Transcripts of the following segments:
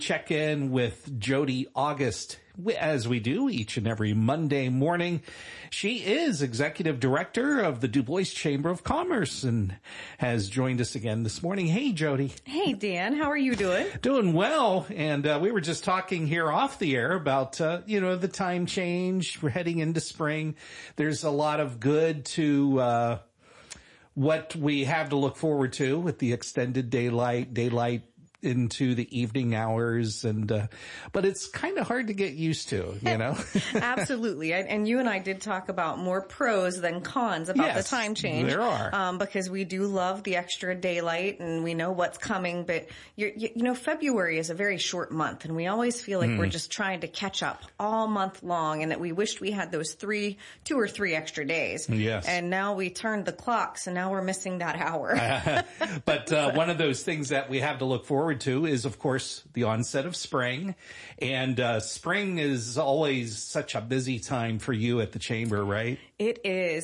Check in with Jody August, as we do each and every Monday morning. She is Executive Director of the Du Bois Chamber of Commerce and has joined us again this morning. Hey, Jody. Hey, Dan. How are you doing? Doing well. And we were just talking here off the air about, the time change. We're heading into spring. There's a lot of good to what we have to look forward to with the extended daylight into the evening hours, and but it's kind of hard to get used to, Absolutely. And you and I did talk about more pros than cons about the time change. There are. Because we do love the extra daylight and we know what's coming, but February is a very short month and we always feel like we're just trying to catch up all month long and that we wished we had those 2 or 3 extra days. Yes. And now we turned the clock, so now we're missing that hour. But one of those things that we have to look forward to is, of course, the onset of spring. And spring is always such a busy time for you at the Chamber, right? It is.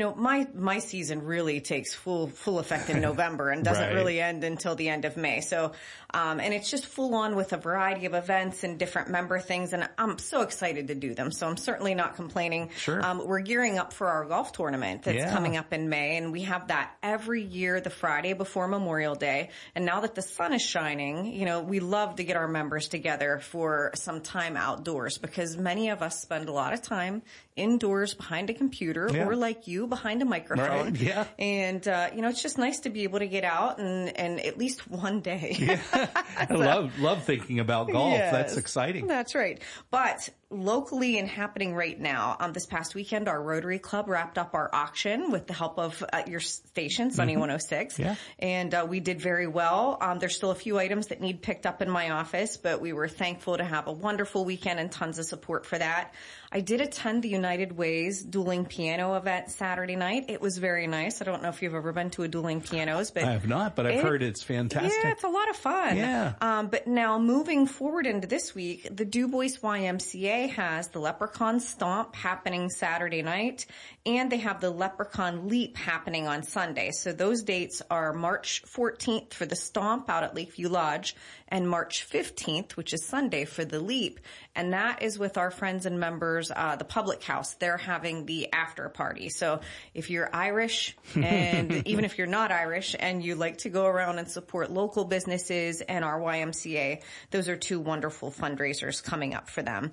My season really takes full effect in November and doesn't really end until the end of May. So, and it's just full on with a variety of events and different member things. And I'm so excited to do them. So I'm certainly not complaining. Sure. We're gearing up for our golf tournament that's coming up in May. And we have that every year, the Friday before Memorial Day. And now that the sun is shining, we love to get our members together for some time outdoors because many of us spend a lot of time indoors behind a computer or like you behind a microphone. Right. Yeah. And, it's just nice to be able to get out and at least one day. Yeah. I love thinking about golf. Yes, that's exciting. That's right. But locally and happening right now, this past weekend, our Rotary Club wrapped up our auction with the help of your station, Sunny 106. Yeah. And we did very well. There's still a few items that need picked up in my office, but we were thankful to have a wonderful weekend and tons of support for that. I did attend the United Ways dueling piano event Saturday night. It was very nice. I don't know if you've ever been to a dueling pianos, but I have not, but I've heard it's fantastic. Yeah, it's a lot of fun. Yeah. But now moving forward into this week, the Du Bois YMCA has the Leprechaun Stomp happening Saturday night, and they have the Leprechaun Leap happening on Sunday. So those dates are March 14th for the Stomp out at Lakeview Lodge and March 15th, which is Sunday, for the Leap. And that is with our friends and members, the Public House. They're having the after party. So if you're Irish and even if you're not Irish and you like to go around and support local businesses and our YMCA, those are 2 wonderful fundraisers coming up for them.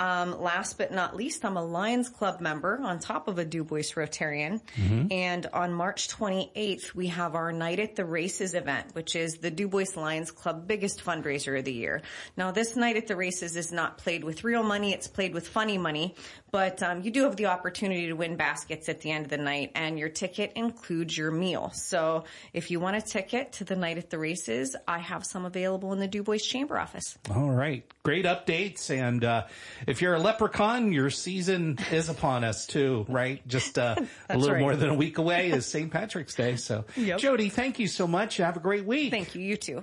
Last but not least, I'm a Lions Club member on top of a Du Bois Rotarian. And on March 28th, we have our Night at the Races event, which is the Du Bois Lions Club biggest fundraiser of the year. Now, this Night at the Races is not played with real money. It's played with funny money. But you do have the opportunity to win baskets at the end of the night, and your ticket includes your meal. So if you want a ticket to the Night at the Races, I have some available in the Du Bois Chamber office. All right. Great updates. And if you're a leprechaun, your season is upon us too, right? Just a little more than a week away is St. Patrick's Day. So, Jody, thank you so much. Have a great week. Thank you. You too.